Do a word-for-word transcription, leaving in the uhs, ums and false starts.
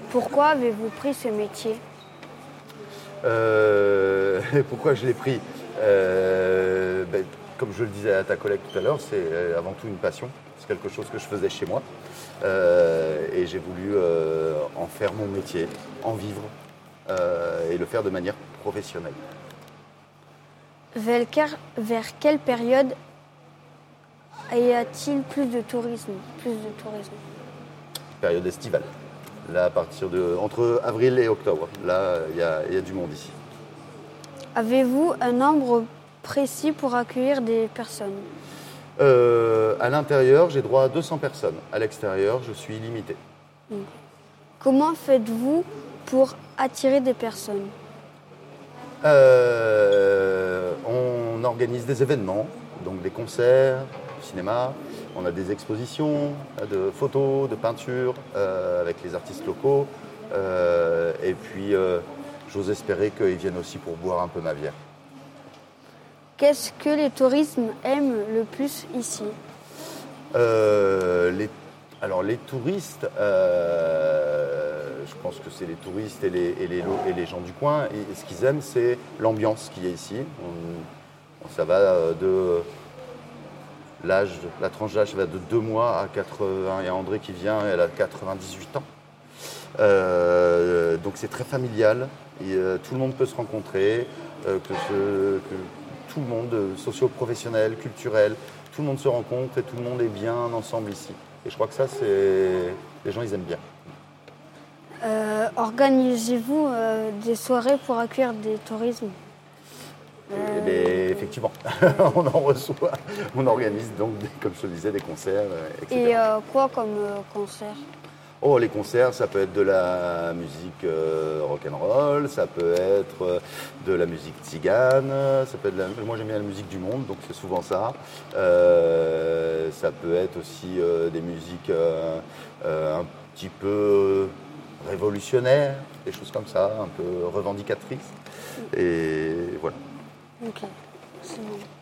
Pourquoi avez-vous pris ce métier? Euh, pourquoi je l'ai pris? Euh, ben, Comme je le disais à ta collègue tout à l'heure, c'est avant tout une passion. C'est quelque chose que je faisais chez moi. Euh, et j'ai voulu euh, en faire mon métier, en vivre euh, et le faire de manière professionnelle. Vers, vers quelle période y a-t-il plus de tourisme, plus de tourisme? Période estivale. Là, à partir de entre avril et octobre, là, il y a, y a du monde ici. Avez-vous un nombre précis pour accueillir des personnes? Euh, à l'intérieur, j'ai droit à deux cents personnes. À l'extérieur, je suis limité. Comment faites-vous pour attirer des personnes? Euh, on organise des événements, donc des concerts, du cinéma. On a des expositions de photos, de peintures euh, avec les artistes locaux. Euh, et puis, euh, j'ose espérer qu'ils viennent aussi pour boire un peu ma bière. Qu'est-ce que les touristes aiment le plus ici? euh, les, Alors, les touristes, euh, je pense que c'est les touristes et les, et les, et les gens du coin. Et, et ce qu'ils aiment, c'est l'ambiance qu'il y a ici. On, ça va de... L'âge, la tranche d'âge va de deux mois à quatre-vingts. Il y a André qui vient, elle a quatre-vingt-dix-huit ans. Euh, donc c'est très familial. Et, euh, tout le monde peut se rencontrer, euh, que, ce, que tout le monde, socio-professionnel, culturel, tout le monde se rencontre et tout le monde est bien ensemble ici. Et je crois que ça, c'est les gens, ils aiment bien. Euh, organisez-vous euh, des soirées pour accueillir des touristes? Eh bien, effectivement, on en reçoit, on organise donc, comme je te disais, des concerts, et cetera. Et euh, quoi comme euh, concert? Oh, les concerts, ça peut être de la musique euh, rock'n'roll, ça peut être euh, de la musique tzigane, ça peut être de la... moi j'aime bien la musique du monde, donc c'est souvent ça. Euh, ça peut être aussi euh, des musiques euh, euh, un petit peu révolutionnaires, des choses comme ça, un peu revendicatrices. Et voilà. Ok, c'est bon.